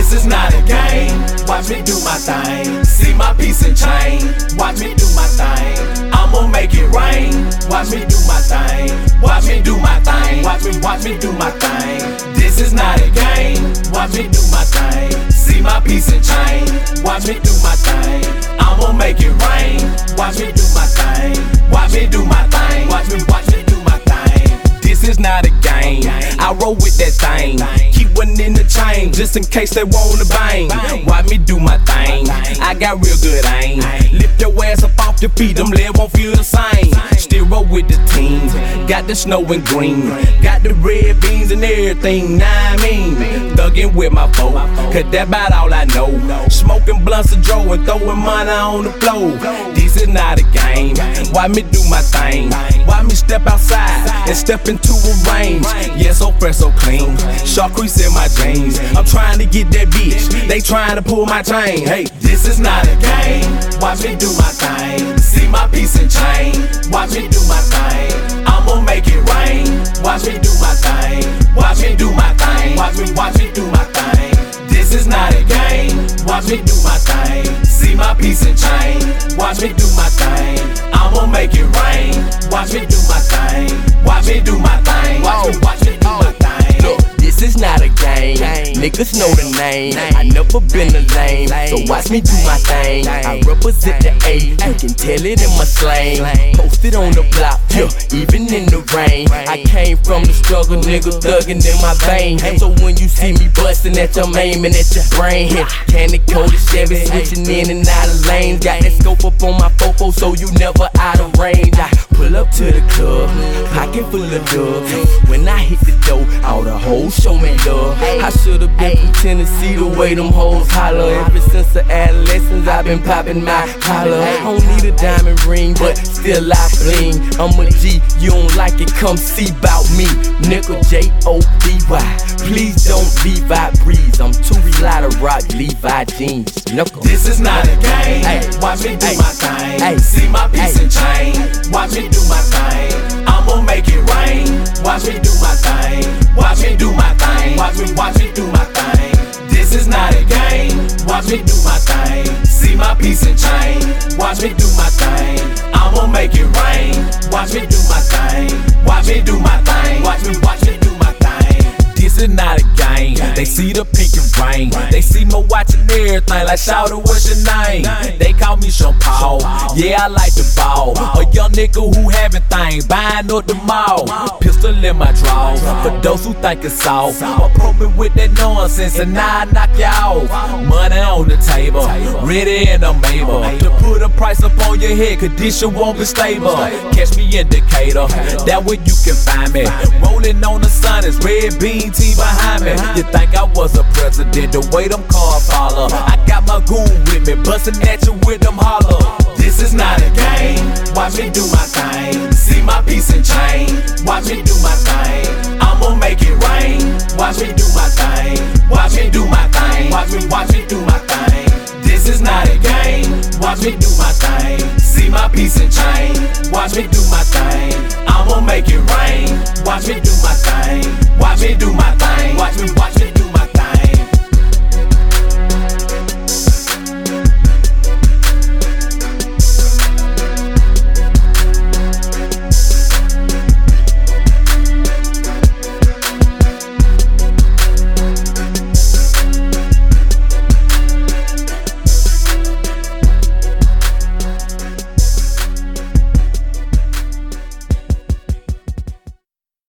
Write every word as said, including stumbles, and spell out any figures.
This is not a game. Watch me do my thing. See my piece and chain. Watch me do my thing. I'ma make it rain. Watch me do my thing. Watch me do my thing. Watch me, watch me do my thing. This is not a game. Watch me do my thing. See my piece and chain. Watch me do my thing. I'ma make it rain. Watch me do my thing. Watch me do my thing. Watch me, watch me do my thing. This is not a game. I roll with that thing. Keep one in the chain just in case they wanna bang. Watch me do my thing. I got real good aim. Lift your ass up off your feet, them legs won't feel the same. Still roll with the team. Got the snow and green. Got the red beans and everything. Nah, I mean, thuggin' with my foe. Cause that about all I know. Smoking blunts of Joe and throwing money on the floor. This is not a game. Watch me do my thing. Watch me step outside and step into a range. Yeah, so fresh, so clean. Shark crease in my jeans. I'm trying to get that bitch. They trying to pull my chain. Hey, this is not a game. Watch me do my thing. See my piece and chain. Watch me do my thing. I'ma make it rain. Watch me do my thing. Watch me do my thing. Watch me, watch me do my thing. This is not a game. Watch me do my thing. See my piece and chain. Watch me do my thing. I'ma make it rain. Watch me do my thing. Watch me do my thing. Watch me, watch me do my thing. Look, this is not a game. Niggas know the name. I never been a lame, so watch me do my thing. I represent the A, you can tell it in my slang. Posted on the block, yeah, even in the rain. I came from the struggle, nigga, thuggin' in my vein. So when you see me bustin' at your aiming at your brain, candy coated Chevy switching in and out of lanes. Got that scope up on my fofo, so you never out of range. I pull up to the club, pocket full of dubs. When I hit the door, all the hoes show me love. I should've been from Tennessee the way them hoes holler. Ever since the adolescence, I've been popping my collar. I don't need a diamond ring, but still I bling. I'm a G, you don't like it, come see bout me. Nigga J O B Y, please don't Levi breeze. I'm too fly to rock Levi jeans. Knuckle. This is not a game. Watch me do my thing. See my piece and chain. Watch me do my thing. I'ma make it rain. Watch me do my thing. Watch me do my thing. Watch me, watch me do my thing. This is not a game. Watch me do my thing. See my piece and chain. Watch me do my thing. I'ma make it rain. Watch me do my thing. Watch me do my thing. Watch me, watch me do my thing. This is not a game. They see the pink and rain. They see me watching everything like shout out, what's your name? They call me Sean Paul. Yeah, I like the ball. A young nigga who having things, buying up the mall. Pistol in my draw. For those who think it's soft, approach me with that nonsense and now I knock you off. Money on the table, ready and I'm able to put a price up on your head, condition won't be stable. Catch me in Decatur, that way you can find me. Rolling on the sun is red bean tea behind me. You think I was a president, the way them cars follow. I got my goon with me, bustin' at you with them holler. This is not a game. Watch me do my thing. See my piece and chain. Watch me do my thing. I'ma make it rain. Watch me do my thing. Watch me do my thing. Watch me, watch me do my thing. This is not a game. Watch me do my thing. See my piece and chain. Watch me do my thing. I'ma make it rain. Watch me do my thing. Watch me do my thing. Watch me, watch me do